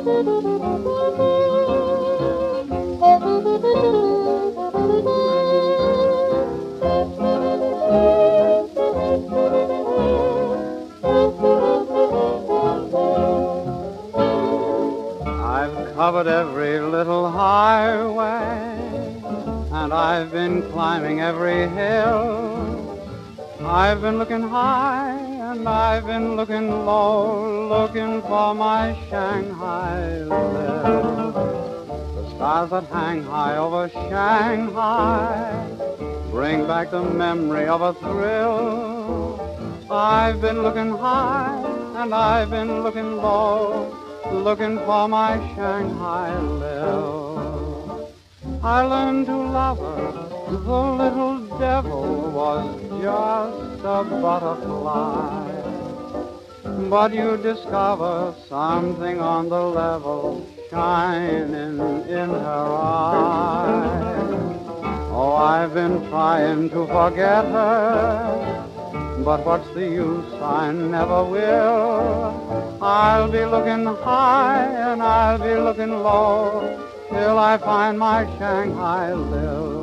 I've covered every little highway, and I've been climbing every hill. I've been looking high and I've been looking low, looking for my Shanghai lil. The stars that hang high over Shanghai bring back the memory of a thrill. I've been looking high and I've been looking low, looking for my Shanghai lil. I learned to love her, the little devil was just a butterfly. But you discover something on the level shining in her eyes. Oh, I've been trying to forget her, but what's the use? I never will. I'll be looking high and I'll be looking low till I find my Shanghai lil.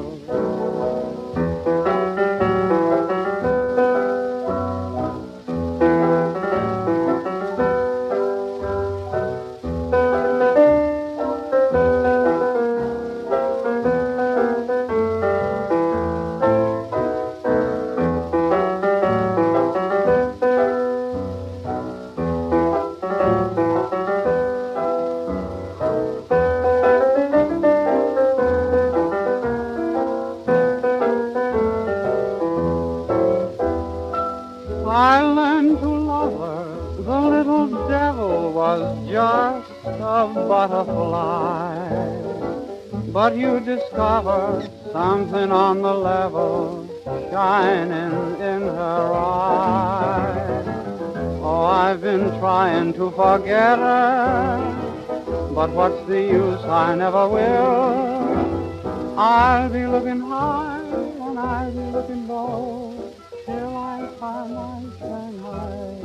I learned to love her, the little devil was just a butterfly. But you discover something on the level shining in her eyes. Oh, I've been trying to forget her, but what's the use? I never will. I'll be looking high and I'll be looking low till I find my Shanghai.